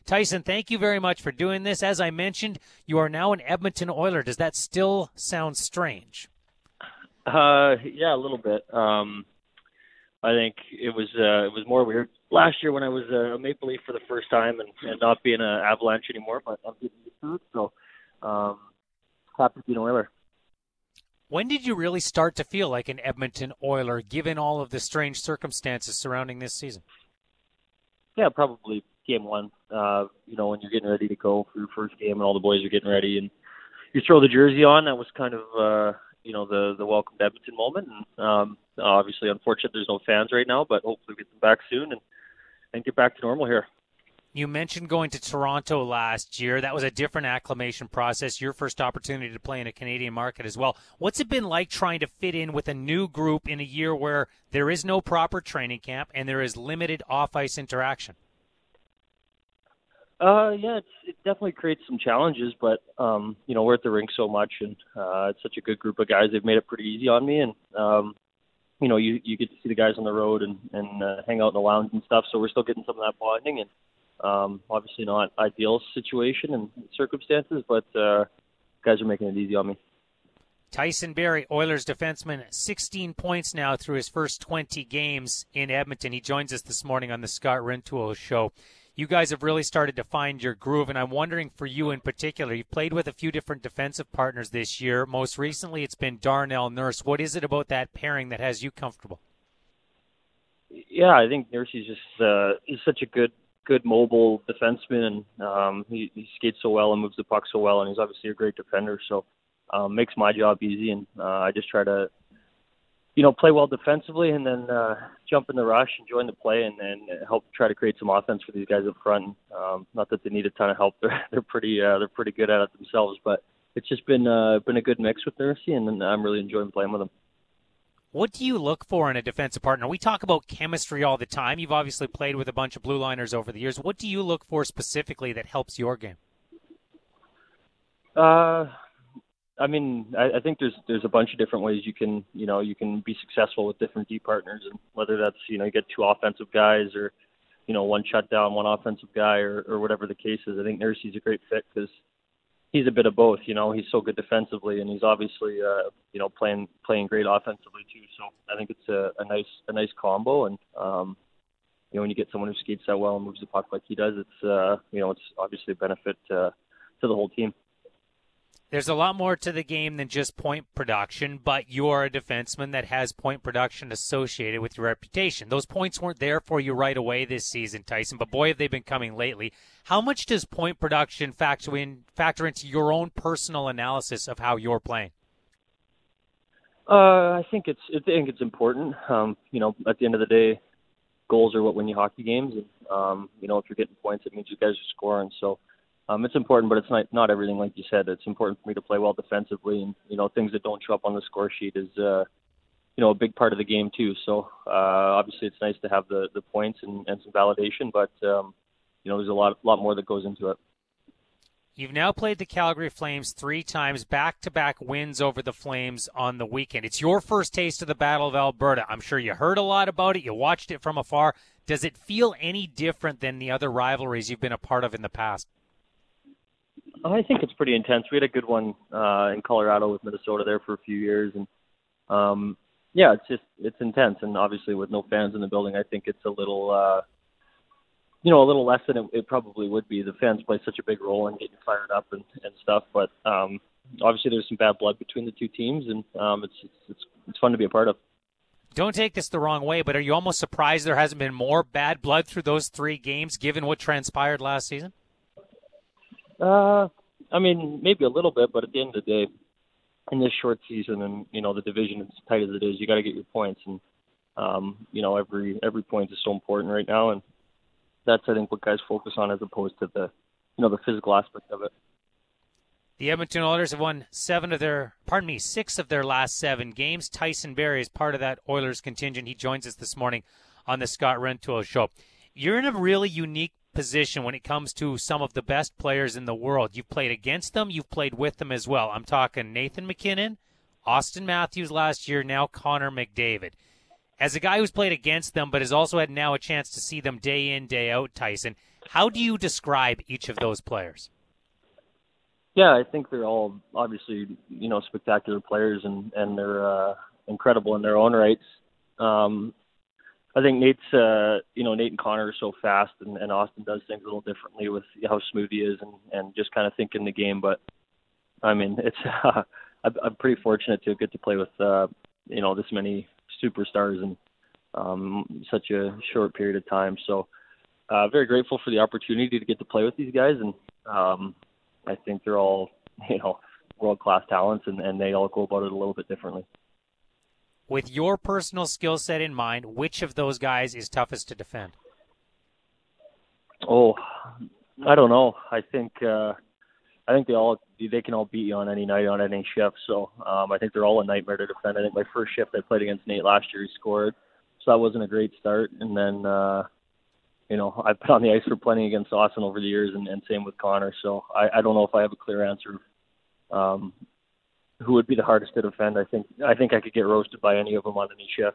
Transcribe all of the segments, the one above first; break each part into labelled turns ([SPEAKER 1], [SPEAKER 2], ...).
[SPEAKER 1] Tyson, thank you very much for doing this. As I mentioned, you are now an Edmonton Oiler. Does that still sound strange?
[SPEAKER 2] Yeah, a little bit. I think it was more weird last year when I was a Maple Leaf for the first time and not being an Avalanche anymore, but I'm getting used to it, so happy to be an Oiler.
[SPEAKER 1] When did you really start to feel like an Edmonton Oiler, given all of the strange circumstances surrounding this season?
[SPEAKER 2] Yeah, probably game one. When you're getting ready to go for your first game and all the boys are getting ready and you throw the jersey on, that was kind of, the welcome to Edmonton moment. And obviously, unfortunate there's no fans right now, but hopefully we get them back soon and get back to normal here.
[SPEAKER 1] You mentioned going to Toronto last year. That was a different acclimation process, your first opportunity to play in a Canadian market as well. What's it been like trying to fit in with a new group in a year where there is no proper training camp and there is limited off-ice interaction?
[SPEAKER 2] It definitely creates some challenges, but, we're at the rink so much, and it's such a good group of guys. They've made it pretty easy on me, and, you get to see the guys on the road and hang out in the lounge and stuff, so we're still getting some of that bonding, and obviously not ideal situation and circumstances, but guys are making it easy on me.
[SPEAKER 1] Tyson Barrie, Oilers defenseman, 16 points now through his first 20 games in Edmonton. He joins us this morning on the Scott Rintoul Show. You guys have really started to find your groove, and I'm wondering for you in particular, you've played with a few different defensive partners this year. Most recently, it's been Darnell Nurse. What is it about that pairing that has you comfortable?
[SPEAKER 2] Yeah, I think Nurse is just he's such a good mobile defenseman, and he skates so well and moves the puck so well, and he's obviously a great defender, so makes my job easy, and I just try to play well defensively and then jump in the rush and join the play and help try to create some offense for these guys up front. Not that they need a ton of help; they're pretty good at it themselves. But it's just been a good mix with Nursey, and I'm really enjoying playing with them.
[SPEAKER 1] What do you look for in a defensive partner? We talk about chemistry all the time. You've obviously played with a bunch of blue liners over the years. What do you look for specifically that helps your game?
[SPEAKER 2] I think there's a bunch of different ways you can be successful with different D partners, and whether that's you get two offensive guys or one shutdown, one offensive guy, or whatever the case is. I think Nursey's a great fit because he's a bit of both. He's so good defensively, and he's obviously playing great offensively too. So I think it's a nice combo, and when you get someone who skates that well and moves the puck like he does, it's obviously a benefit to the whole team.
[SPEAKER 1] There's a lot more to the game than just point production, but you're a defenseman that has point production associated with your reputation. Those points weren't there for you right away this season, Tyson, but boy, have they been coming lately. How much does point production factor into your own personal analysis of how you're playing?
[SPEAKER 2] I think it's important. At the end of the day, goals are what win you hockey games, and if you're getting points, it means you guys are scoring. So. It's important, but it's not everything, like you said. It's important for me to play well defensively, and things that don't show up on the score sheet is a big part of the game too. So obviously, it's nice to have the points and some validation, but there's a lot more that goes into it.
[SPEAKER 1] You've now played the Calgary Flames 3 times, back-to-back wins over the Flames on the weekend. It's your first taste of the Battle of Alberta. I'm sure you heard a lot about it. You watched it from afar. Does it feel any different than the other rivalries you've been a part of in the past?
[SPEAKER 2] I think it's pretty intense. We had a good one in Colorado with Minnesota there for a few years, and it's intense. And obviously, with no fans in the building, I think it's a little less than it probably would be. The fans play such a big role in getting fired up and stuff. But obviously, there's some bad blood between the two teams, and it's fun to be a part of.
[SPEAKER 1] Don't take this the wrong way, but are you almost surprised there hasn't been more bad blood through those 3 games, given what transpired last season?
[SPEAKER 2] Maybe a little bit, but at the end of the day, in this short season and, the division as tight as it is, you got to get your points. And, every point is so important right now. And that's, I think, what guys focus on as opposed to the physical aspect of it.
[SPEAKER 1] The Edmonton Oilers have won 6 of their last 7 games. Tyson Barrie is part of that Oilers contingent. He joins us this morning on the Scott Rintoul Show. You're in a really unique position when it comes to some of the best players in the world. You've played against them. You've played with them as well. I'm talking Nathan MacKinnon, Austin Matthews last year, now Connor McDavid. As a guy who's played against them but has also had now a chance to see them day in, day out, Tyson, How do you describe each of those players?
[SPEAKER 2] Yeah, I think they're all obviously, spectacular players, and they're incredible in their own rights. I think Nate and Connor are so fast, and Austin does things a little differently with how smooth he is, and just kind of thinking the game. But I mean, it's I'm pretty fortunate to get to play with this many superstars in such a short period of time. So very grateful for the opportunity to get to play with these guys, and I think they're all world class talents, and they all go about it a little bit differently.
[SPEAKER 1] With your personal skill set in mind, which of those guys is toughest to defend?
[SPEAKER 2] Oh, I don't know. I think they can all beat you on any night, on any shift. So I think they're all a nightmare to defend. I think my first shift I played against Nate last year, he scored, so that wasn't a great start. And then I've been on the ice for plenty against Austin over the years, and same with Connor. So I don't know if I have a clear answer. Who would be the hardest to defend? I think I could get roasted by any of them on any shift.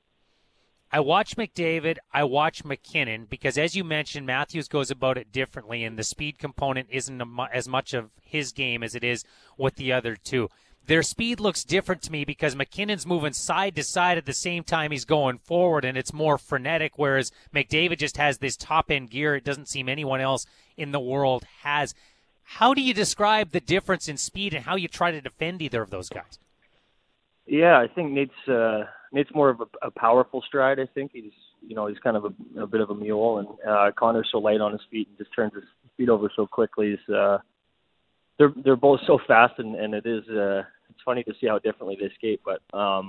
[SPEAKER 1] I watch McDavid, I watch McKinnon, because as you mentioned, Matthews goes about it differently, and the speed component isn't as much of his game as it is with the other two. Their speed looks different to me because McKinnon's moving side to side at the same time he's going forward, and it's more frenetic, whereas McDavid just has this top-end gear it doesn't seem anyone else in the world has. How do you describe the difference in speed and how you try to defend either of those guys?
[SPEAKER 2] Yeah, I think Nate's more of a powerful stride. I think he's kind of a bit of a mule, and Connor's so light on his feet and just turns his feet over so quickly. They're both so fast, and it's funny to see how differently they skate. But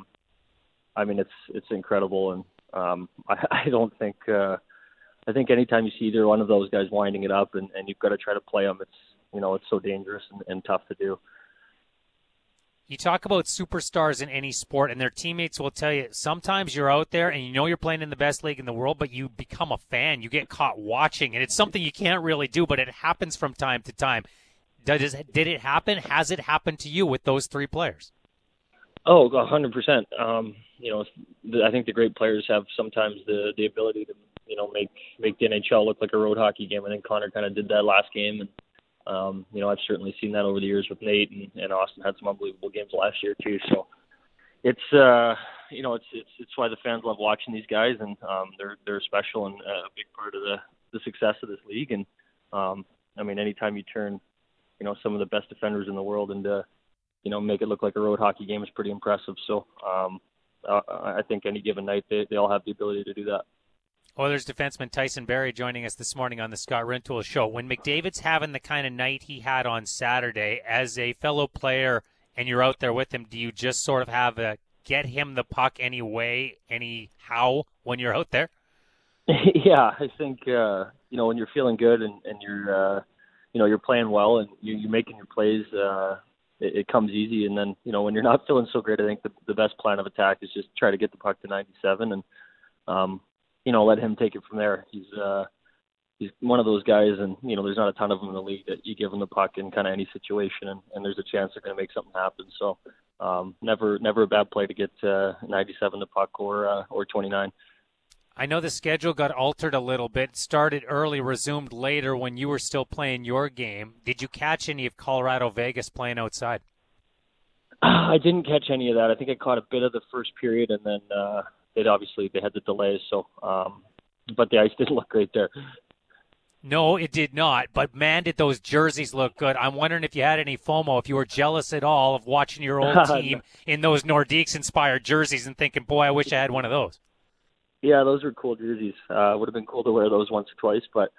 [SPEAKER 2] I mean, it's incredible, and I don't think I think anytime you see either one of those guys winding it up, and you've got to try to play them, it's so dangerous and tough to do.
[SPEAKER 1] You talk about superstars in any sport, and their teammates will tell you sometimes you're out there and you're playing in the best league in the world, but you become a fan. You get caught watching, and it's something you can't really do, but it happens from time to time. Did it happen? Has it happened to you with those three players?
[SPEAKER 2] Oh, 100%. I think the great players have sometimes the ability to make the NHL look like a road hockey game. I think Connor kind of did that last game, and I've certainly seen that over the years with Nate, and Austin had some unbelievable games last year too. So it's why the fans love watching these guys, and they're special and a big part of the success of this league. And I mean, anytime you turn some of the best defenders in the world into make it look like a road hockey game is pretty impressive. So I think any given night they all have the ability to do that.
[SPEAKER 1] Oilers defenseman Tyson Barrie joining us this morning on the Scott Rintoul Show. When McDavid's having the kind of night he had on Saturday, as a fellow player and you're out there with him, do you just sort of have a get him the puck anyway, anyhow when you're out there?
[SPEAKER 2] Yeah, I think when you're feeling good and you're playing well and you're making your plays, it comes easy. And then when you're not feeling so great, I think the best plan of attack is just try to get the puck to 97 and let him take it from there. He's one of those guys, and there's not a ton of them in the league that you give him the puck in kind of any situation, and there's a chance they're going to make something happen. So never a bad play to get 97 the puck or 29.
[SPEAKER 1] I know the schedule got altered a little bit, started early, resumed later when you were still playing your game. Did you catch any of Colorado Vegas playing outside?
[SPEAKER 2] I didn't catch any of that. I think I caught a bit of the first period, and then they had the delays. So, but the ice didn't look great there.
[SPEAKER 1] No, it did not. But man, did those jerseys look good. I'm wondering if you had any FOMO, if you were jealous at all of watching your old team in those Nordiques-inspired jerseys and thinking, boy, I wish I had one of those.
[SPEAKER 2] Yeah, those were cool jerseys. Would have been cool to wear those once or twice, but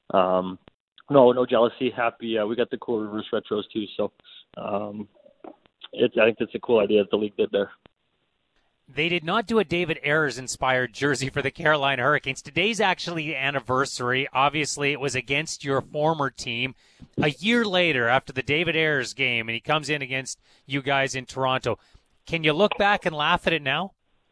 [SPEAKER 2] no jealousy. Happy we got the cool reverse retros too. So I think that's a cool idea that the league did there.
[SPEAKER 1] They did not do a David Ayres-inspired jersey for the Carolina Hurricanes. Today's actually the anniversary. Obviously, it was against your former team. A year later, after the David Ayres game, and he comes in against you guys in Toronto. Can you look back and laugh at it now?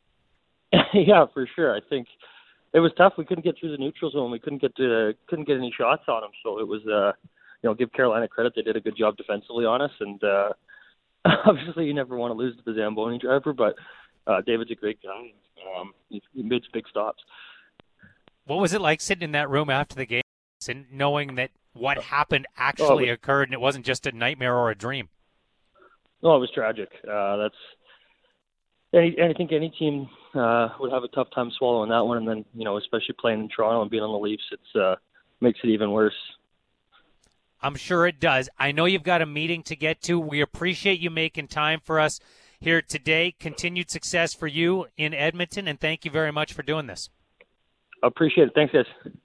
[SPEAKER 2] Yeah, for sure. I think it was tough. We couldn't get through the neutral zone. We couldn't get any shots on them. So it was, give Carolina credit. They did a good job defensively on us. And obviously, you never want to lose to the Zamboni driver, but David's a great guy. He made big stops.
[SPEAKER 1] What was it like sitting in that room after the game, Leafs and knowing that what happened actually occurred and it wasn't just a nightmare or a dream?
[SPEAKER 2] No, it was tragic. I think any team would have a tough time swallowing that one, and then especially playing in Toronto and being on the Leafs, it makes it even worse.
[SPEAKER 1] I'm sure it does. I know you've got a meeting to get to. We appreciate you making time for us here today. Continued success for you in Edmonton, and thank you very much for doing this.
[SPEAKER 2] I appreciate it. Thanks, guys.